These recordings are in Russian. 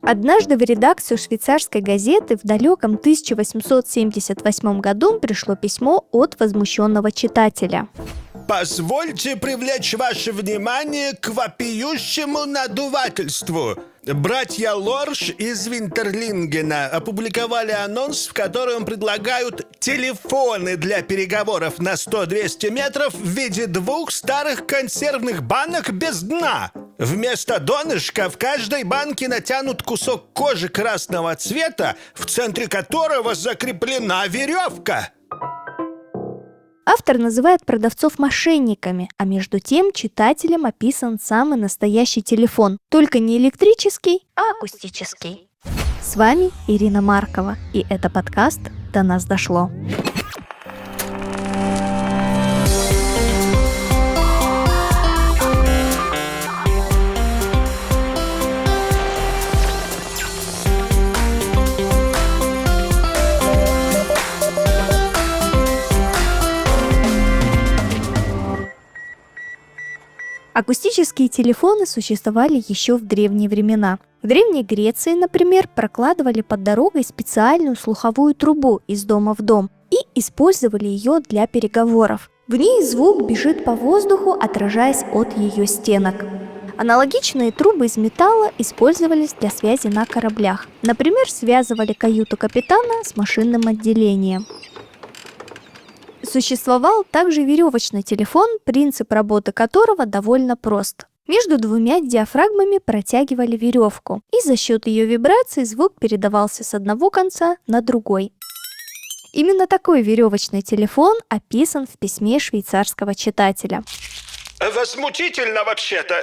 Однажды в редакцию швейцарской газеты в далеком 1878 году пришло письмо от возмущенного читателя. Позвольте привлечь ваше внимание к вопиющему надувательству. Братья Лорш из Винтерлингена опубликовали анонс, в котором предлагают телефоны для переговоров на 100-200 метров в виде двух старых консервных банок без дна. Вместо донышка в каждой банке натянут кусок кожи красного цвета, в центре которого закреплена веревка. Автор называет продавцов мошенниками, а между тем читателям описан самый настоящий телефон, только не электрический, а акустический. С вами Ирина Маркова, и это подкаст «До нас дошло». Акустические телефоны существовали еще в древние времена. В Древней Греции, например, прокладывали под дорогой специальную слуховую трубу из дома в дом и использовали ее для переговоров. В ней звук бежит по воздуху, отражаясь от ее стенок. Аналогичные трубы из металла использовались для связи на кораблях. Например, связывали каюту капитана с машинным отделением. Существовал также веревочный телефон, принцип работы которого довольно прост. Между двумя диафрагмами протягивали веревку, и за счет ее вибраций звук передавался с одного конца на другой. Именно такой веревочный телефон описан в письме швейцарского читателя. Возмутительно вообще-то.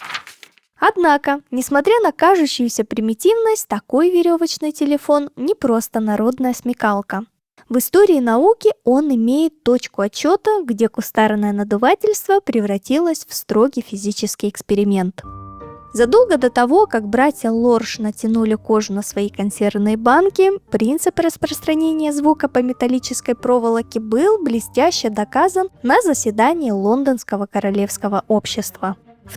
Однако, несмотря на кажущуюся примитивность, такой веревочный телефон не просто народная смекалка. В истории науки он имеет точку отсчета, где кустарное надувательство превратилось в строгий физический эксперимент. Задолго до того, как братья Лорш натянули кожу на свои консервные банки, принцип распространения звука по металлической проволоке был блестяще доказан на заседании Лондонского королевского общества. В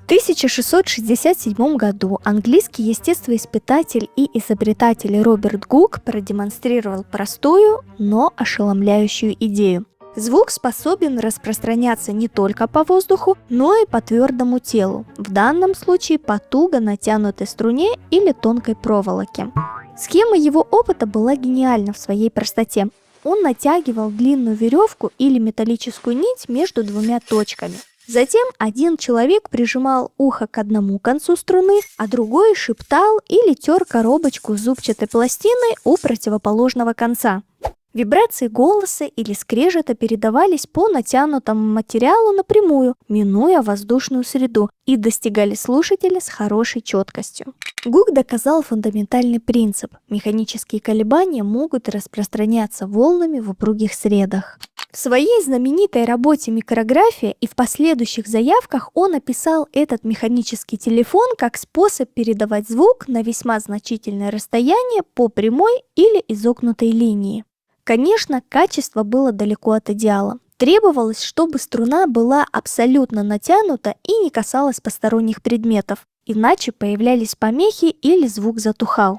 1667 году английский естествоиспытатель и изобретатель Роберт Гук продемонстрировал простую, но ошеломляющую идею. Звук способен распространяться не только по воздуху, но и по твердому телу, в данном случае по туго натянутой струне или тонкой проволоке. Схема его опыта была гениальна в своей простоте. Он натягивал длинную веревку или металлическую нить между двумя точками. Затем один человек прижимал ухо к одному концу струны, а другой шептал или тер коробочку с зубчатой пластиной у противоположного конца. Вибрации голоса или скрежета передавались по натянутому материалу напрямую, минуя воздушную среду, и достигали слушателя с хорошей четкостью. Гук доказал фундаментальный принцип: механические колебания могут распространяться волнами в упругих средах. В своей знаменитой работе «Микрография» и в последующих заявках он описал этот механический телефон как способ передавать звук на весьма значительное расстояние по прямой или изогнутой линии. Конечно, качество было далеко от идеала. Требовалось, чтобы струна была абсолютно натянута и не касалась посторонних предметов, иначе появлялись помехи или звук затухал.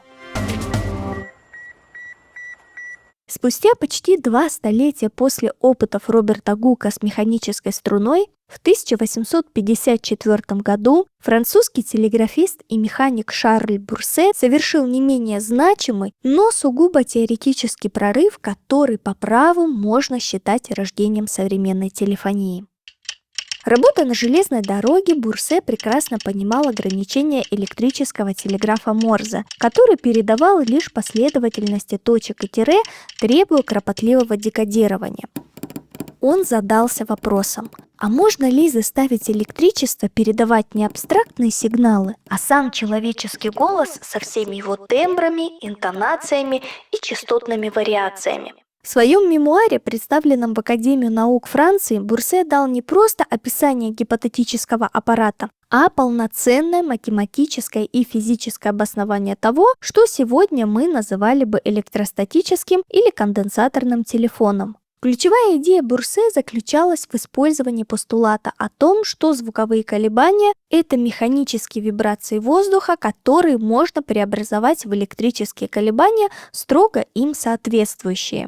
Спустя почти 2 столетия после опытов Роберта Гука с механической струной, в 1854 году французский телеграфист и механик Шарль Бурсе совершил не менее значимый, но сугубо теоретический прорыв, который по праву можно считать рождением современной телефонии. Работая на железной дороге, Бурсе прекрасно понимал ограничения электрического телеграфа Морзе, который передавал лишь последовательности точек и тире, требуя кропотливого декодирования. Он задался вопросом: а можно ли заставить электричество передавать не абстрактные сигналы, а сам человеческий голос со всеми его тембрами, интонациями и частотными вариациями? В своем мемуаре, представленном в Академию наук Франции, Бурсе дал не просто описание гипотетического аппарата, а полноценное математическое и физическое обоснование того, что сегодня мы называли бы электростатическим или конденсаторным телефоном. Ключевая идея Бурсе заключалась в использовании постулата о том, что звуковые колебания – это механические вибрации воздуха, которые можно преобразовать в электрические колебания, строго им соответствующие.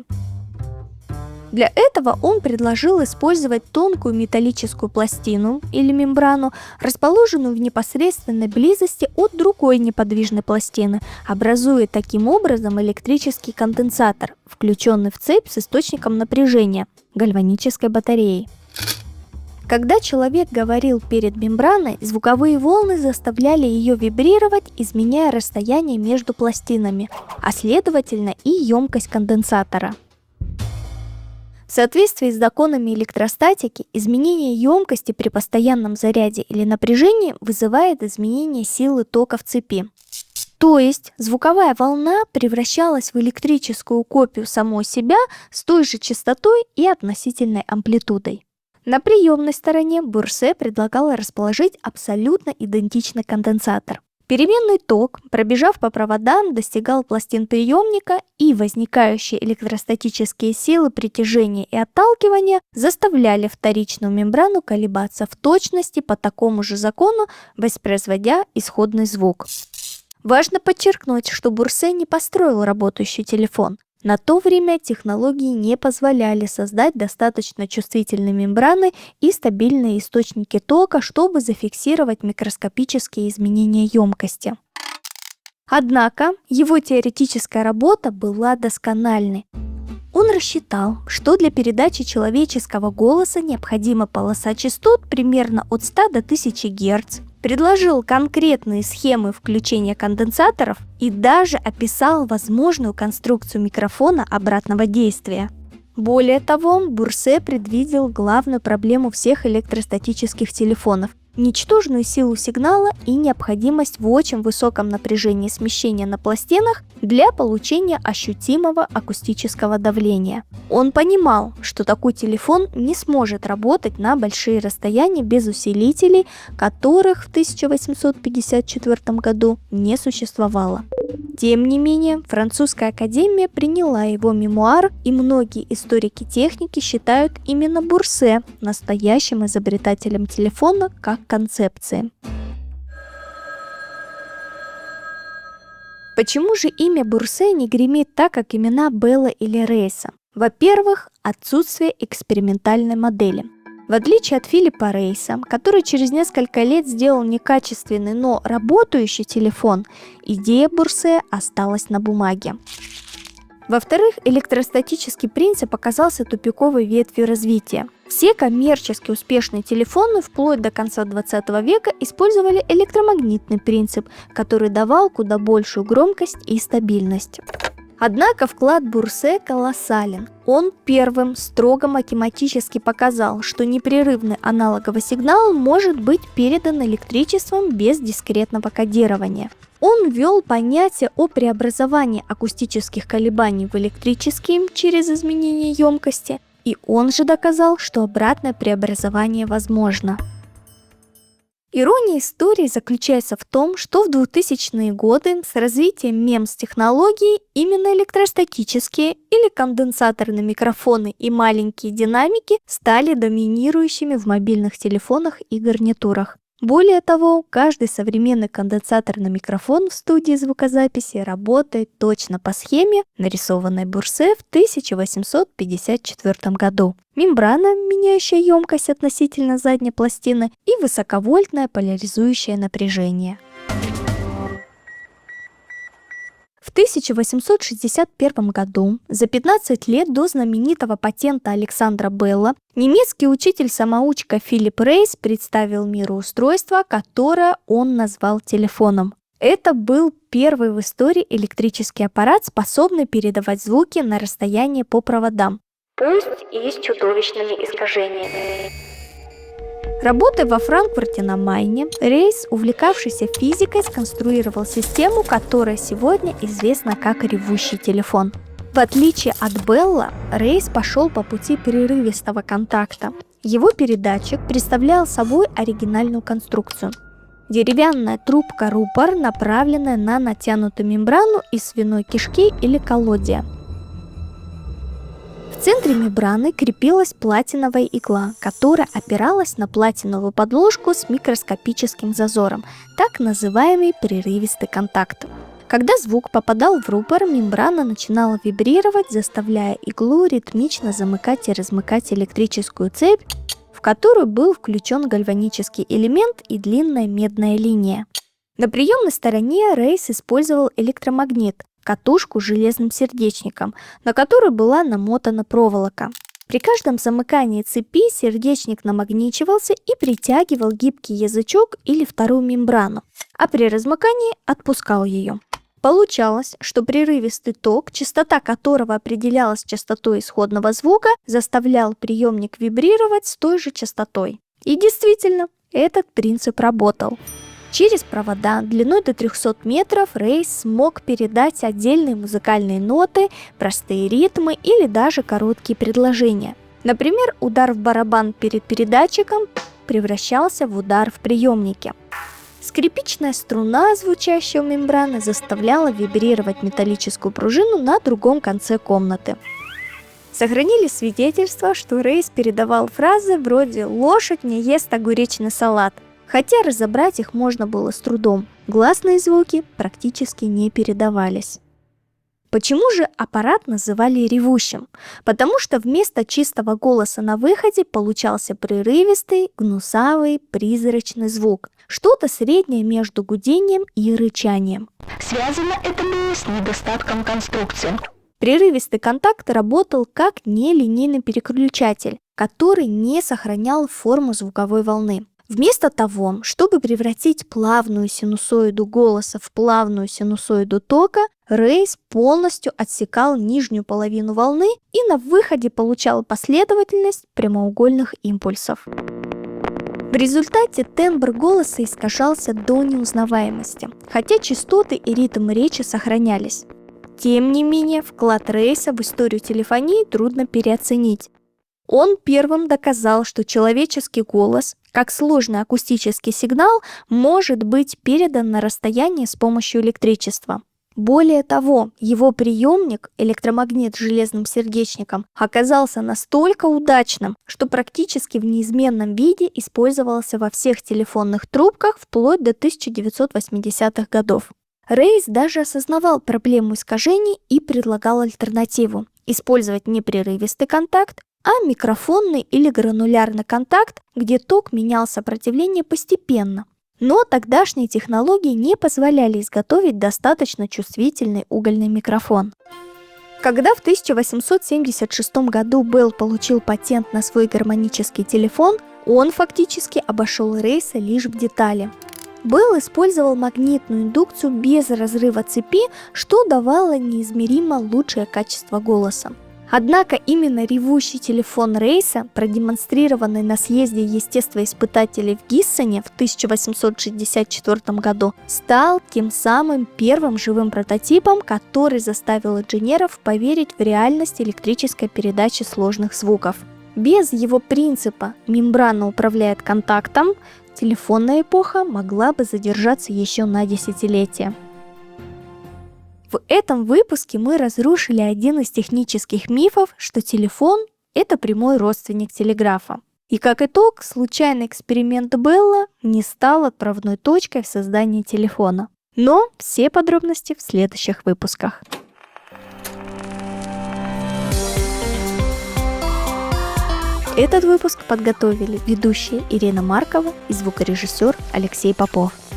Для этого он предложил использовать тонкую металлическую пластину или мембрану, расположенную в непосредственной близости от другой неподвижной пластины, образуя таким образом электрический конденсатор, включенный в цепь с источником напряжения – гальванической батареей. Когда человек говорил перед мембраной, звуковые волны заставляли ее вибрировать, изменяя расстояние между пластинами, а следовательно и емкость конденсатора. В соответствии с законами электростатики, изменение емкости при постоянном заряде или напряжении вызывает изменение силы тока в цепи. То есть звуковая волна превращалась в электрическую копию самой себя с той же частотой и относительной амплитудой. На приемной стороне Бурсе предлагала расположить абсолютно идентичный конденсатор. Переменный ток, пробежав по проводам, достигал пластин приемника, и возникающие электростатические силы притяжения и отталкивания заставляли вторичную мембрану колебаться в точности по такому же закону, воспроизводя исходный звук. Важно подчеркнуть, что Бурсе не построил работающий телефон. На то время технологии не позволяли создать достаточно чувствительные мембраны и стабильные источники тока, чтобы зафиксировать микроскопические изменения емкости. Однако его теоретическая работа была доскональной. Он рассчитал, что для передачи человеческого голоса необходима полоса частот примерно от 100 до 1000 Гц, предложил конкретные схемы включения конденсаторов и даже описал возможную конструкцию микрофона обратного действия. Более того, Бурсе предвидел главную проблему всех электростатических телефонов – ничтожную силу сигнала и необходимость в очень высоком напряжении смещения на пластинах для получения ощутимого акустического давления. Он понимал, что такой телефон не сможет работать на большие расстояния без усилителей, которых в 1854 году не существовало. Тем не менее, Французская академия приняла его мемуар, и многие историки техники считают именно Бурсе настоящим изобретателем телефона как концепции. Почему же имя Бурсе не гремит так, как имена Белла или Рейса? Во-первых, отсутствие экспериментальной модели. В отличие от Филиппа Рейса, который через несколько лет сделал некачественный, но работающий телефон, идея Бурсе осталась на бумаге. Во-вторых, электростатический принцип оказался тупиковой ветвью развития. Все коммерчески успешные телефоны вплоть до конца 20 века использовали электромагнитный принцип, который давал куда большую громкость и стабильность. Однако вклад Бурсе колоссален. Он первым строго математически показал, что непрерывный аналоговый сигнал может быть передан электричеством без дискретного кодирования. Он ввел понятие о преобразовании акустических колебаний в электрические через изменение емкости, и он же доказал, что обратное преобразование возможно. Ирония истории заключается в том, что в 2000-е годы с развитием мемс-технологий именно электростатические или конденсаторные микрофоны и маленькие динамики стали доминирующими в мобильных телефонах и гарнитурах. Более того, каждый современный конденсаторный микрофон в студии звукозаписи работает точно по схеме, нарисованной Бурсе в 1854 году. Мембрана, меняющая емкость относительно задней пластины, и высоковольтное поляризующее напряжение. В 1861 году, за 15 лет до знаменитого патента Александра Белла, немецкий учитель-самоучка Филипп Рейс представил миру устройство, которое он назвал телефоном. Это был первый в истории электрический аппарат, способный передавать звуки на расстояние по проводам, пусть и с чудовищными искажениями. Работая во Франкфурте на Майне, Рейс, увлекавшийся физикой, сконструировал систему, которая сегодня известна как ревущий телефон. В отличие от Белла, Рейс пошел по пути прерывистого контакта. Его передатчик представлял собой оригинальную конструкцию. Деревянная трубка-рупор, направленная на натянутую мембрану из свиной кишки или колодия. В центре мембраны крепилась платиновая игла, которая опиралась на платиновую подложку с микроскопическим зазором, так называемый прерывистый контакт. Когда звук попадал в рупор, мембрана начинала вибрировать, заставляя иглу ритмично замыкать и размыкать электрическую цепь, в которую был включен гальванический элемент и длинная медная линия. На приемной стороне Рейс использовал электромагнит, катушку с железным сердечником, на которую была намотана проволока. При каждом замыкании цепи сердечник намагничивался и притягивал гибкий язычок или вторую мембрану, а при размыкании отпускал ее. Получалось, что прерывистый ток, частота которого определялась частотой исходного звука, заставлял приемник вибрировать с той же частотой. И действительно, этот принцип работал. Через провода длиной до 300 метров Рейс смог передать отдельные музыкальные ноты, простые ритмы или даже короткие предложения. Например, удар в барабан перед передатчиком превращался в удар в приемнике. Скрипичная струна, звучащая у мембраны, заставляла вибрировать металлическую пружину на другом конце комнаты. Сохранились свидетельства, что Рейс передавал фразы вроде «лошадь не ест огуречный салат», хотя разобрать их можно было с трудом. Гласные звуки практически не передавались. Почему же аппарат называли ревущим? Потому что вместо чистого голоса на выходе получался прерывистый, гнусавый, призрачный звук. Что-то среднее между гудением и рычанием. Связано это было с недостатком конструкции. Прерывистый контакт работал как нелинейный переключатель, который не сохранял форму звуковой волны. Вместо того, чтобы превратить плавную синусоиду голоса в плавную синусоиду тока, Рейс полностью отсекал нижнюю половину волны и на выходе получал последовательность прямоугольных импульсов. В результате тембр голоса искажался до неузнаваемости, хотя частоты и ритм речи сохранялись. Тем не менее, вклад Рейса в историю телефонии трудно переоценить. Он первым доказал, что человеческий голос, как сложный акустический сигнал, может быть передан на расстояние с помощью электричества. Более того, его приемник, электромагнит с железным сердечником, оказался настолько удачным, что практически в неизменном виде использовался во всех телефонных трубках вплоть до 1980-х годов. Рейс даже осознавал проблему искажений и предлагал альтернативу – использовать не прерывистый контакт, а микрофонный или гранулярный контакт, где ток менял сопротивление постепенно. Но тогдашние технологии не позволяли изготовить достаточно чувствительный угольный микрофон. Когда в 1876 году Белл получил патент на свой гармонический телефон, он фактически обошел Рейса лишь в детали. Белл использовал магнитную индукцию без разрыва цепи, что давало неизмеримо лучшее качество голоса. Однако именно ревущий телефон Рейса, продемонстрированный на съезде естествоиспытателей в Гиссене в 1864 году, стал тем самым первым живым прототипом, который заставил инженеров поверить в реальность электрической передачи сложных звуков. Без его принципа «мембрана управляет контактом» телефонная эпоха могла бы задержаться еще на десятилетия. В этом выпуске мы разрушили один из технических мифов, что телефон – это прямой родственник телеграфа. И как итог, случайный эксперимент Белла не стал отправной точкой в создании телефона. Но все подробности в следующих выпусках. Этот выпуск подготовили ведущая Ирина Маркова и звукорежиссер Алексей Попов.